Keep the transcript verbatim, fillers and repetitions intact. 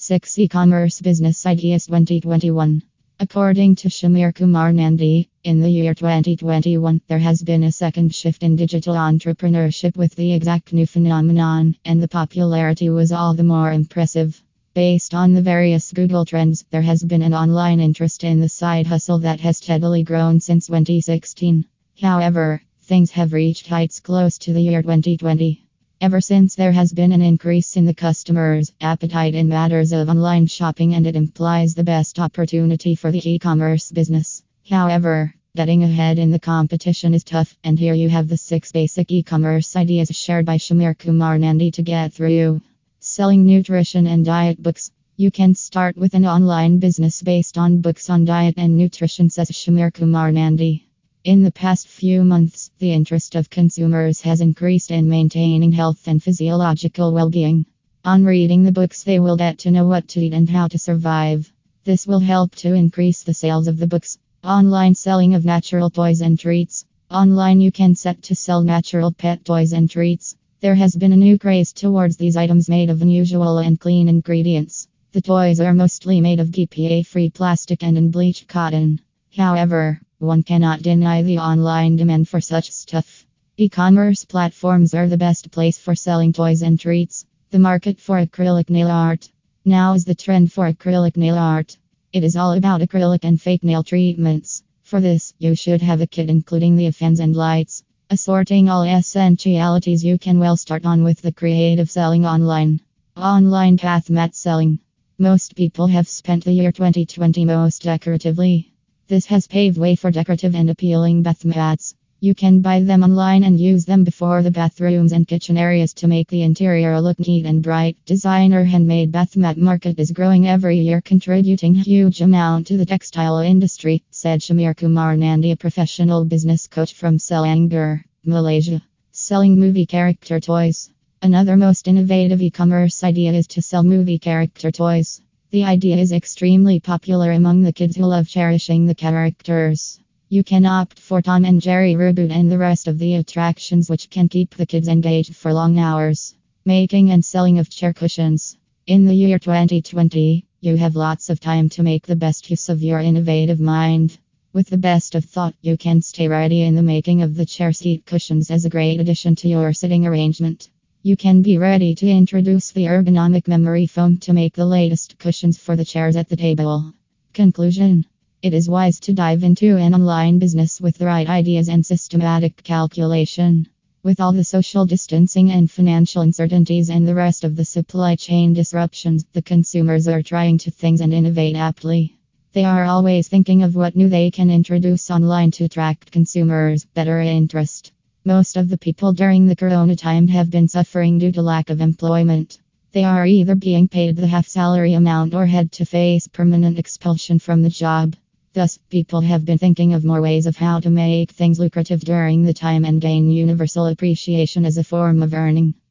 six E-commerce Business Ideas twenty twenty-one. According to Shamir Kumar Nandi, in the year twenty twenty-one, there has been a second shift in digital entrepreneurship with the exact new phenomenon, and the popularity was all the more impressive. Based on the various Google trends, there has been an online interest in the side hustle that has steadily grown since twenty sixteen. However, things have reached heights close to the year twenty twenty. Ever since there has been an increase in the customers' appetite in matters of online shopping, and it implies the best opportunity for the e-commerce business. However, getting ahead in the competition is tough, and here you have the six basic e-commerce ideas shared by Shamir Kumar Nandi to get through. Selling nutrition and diet books. You can start with an online business based on books on diet and nutrition, says Shamir Kumar Nandi. In the past few months, the interest of consumers has increased in maintaining health and physiological well-being. On reading the books, they will get to know what to eat and how to survive. This will help to increase the sales of the books. Online selling of natural toys and treats. Online you can set to sell natural pet toys and treats. There has been a new craze towards these items made of unusual and clean ingredients. The toys are mostly made of B P A-free plastic and unbleached cotton. However, one cannot deny the online demand for such stuff. E-commerce platforms are the best place for selling toys and treats. The market for acrylic nail art. Now is the trend for acrylic nail art. It is all about acrylic and fake nail treatments. For this, you should have a kit including the fans and lights. Assorting all essentialities, you can well start on with the creative selling online. Online bath mat selling. Most people have spent the year twenty twenty most decoratively. This has paved way for decorative and appealing bath mats. You can buy them online and use them before the bathrooms and kitchen areas to make the interior look neat and bright. Designer handmade bath mat market is growing every year, contributing huge amount to the textile industry, said Shamir Kumar Nandi, a professional business coach from Selangor, Malaysia. Selling movie character toys. Another most innovative e-commerce idea is to sell movie character toys. The idea is extremely popular among the kids who love cherishing the characters. You can opt for Tom and Jerry Reboot and the rest of the attractions, which can keep the kids engaged for long hours. Making and selling of chair cushions. In the year twenty twenty, you have lots of time to make the best use of your innovative mind. With the best of thought, you can stay ready in the making of the chair seat cushions as a great addition to your sitting arrangement. You can be ready to introduce the ergonomic memory foam to make the latest cushions for the chairs at the table. Conclusion. It is wise to dive into an online business with the right ideas and systematic calculation. With all the social distancing and financial uncertainties and the rest of the supply chain disruptions, the consumers are trying to think and innovate aptly. They are always thinking of what new they can introduce online to attract consumers' better interest. Most of the people during the corona time have been suffering due to lack of employment. They are either being paid the half salary amount or had to face permanent expulsion from the job. Thus, people have been thinking of more ways of how to make things lucrative during the time and gain universal appreciation as a form of earning.